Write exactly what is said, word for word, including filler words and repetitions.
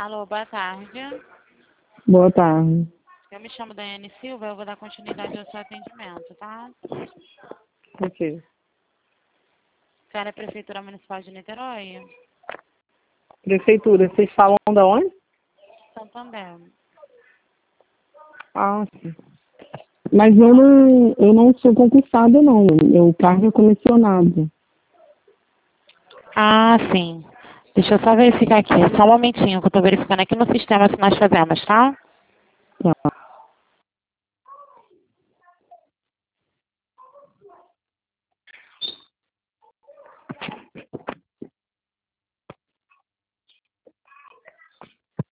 Alô, boa tarde. Boa tarde. Eu me chamo Daiane Silva, eu vou dar continuidade ao seu atendimento, tá? Ok. Cara, é a Prefeitura Municipal de Niterói? Prefeitura, vocês falam da onde? Santander. Ah, sim. Mas eu não, eu não sou concursada, não. Meu cargo é comissionado. Ah, sim. Deixa eu só verificar aqui. Só um momentinho que eu tô verificando aqui no sistema se nós fazemos, tá? Tá.